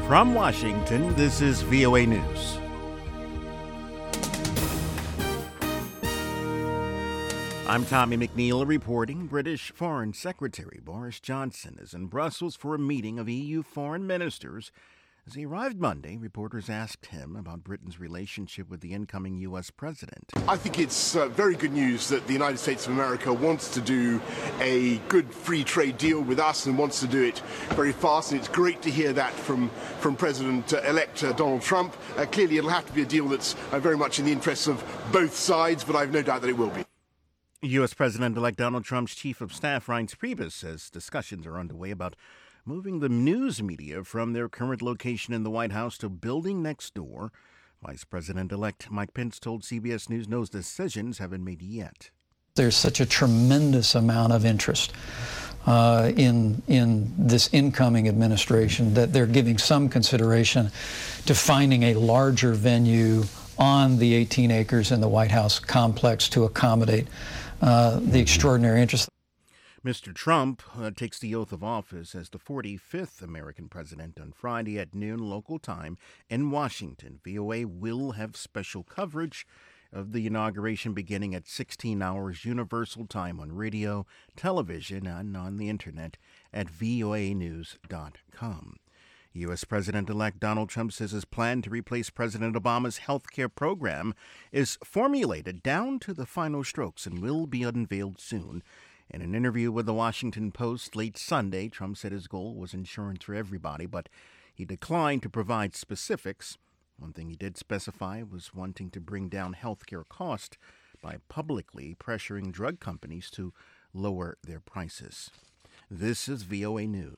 From Washington, this is VOA News. I'm Tommy McNeil reporting. British Foreign Secretary Boris Johnson is in Brussels for a meeting of EU foreign ministers. As he arrived Monday, reporters asked him about Britain's relationship with the incoming U.S. president. I think it's very good news that the United States of America wants to do a good free trade deal with us and wants to do it very fast. And it's great to hear that from President-elect Donald Trump. Clearly, it'll have to be a deal that's very much in the interests of both sides, but I have no doubt that it will be. U.S. President-elect Donald Trump's chief of staff, Reince Priebus, says discussions are underway about moving the news media from their current location in the White House to building next door. Vice President-elect Mike Pence told CBS News no decisions haven't been made yet. There's such a tremendous amount of interest in this incoming administration that they're giving some consideration to finding a larger venue on the 18 acres in the White House complex to accommodate the extraordinary interest. Mr. Trump takes the oath of office as the 45th American president on Friday at noon local time in Washington. VOA will have special coverage of the inauguration beginning at 16 hours Universal Time on radio, television, and on the internet at voanews.com. U.S. President-elect Donald Trump says his plan to replace President Obama's health care program is formulated down to the final strokes and will be unveiled soon. In an interview with the Washington Post late Sunday, Trump said his goal was insurance for everybody, but he declined to provide specifics. One thing he did specify was wanting to bring down health care costs by publicly pressuring drug companies to lower their prices. This is VOA News.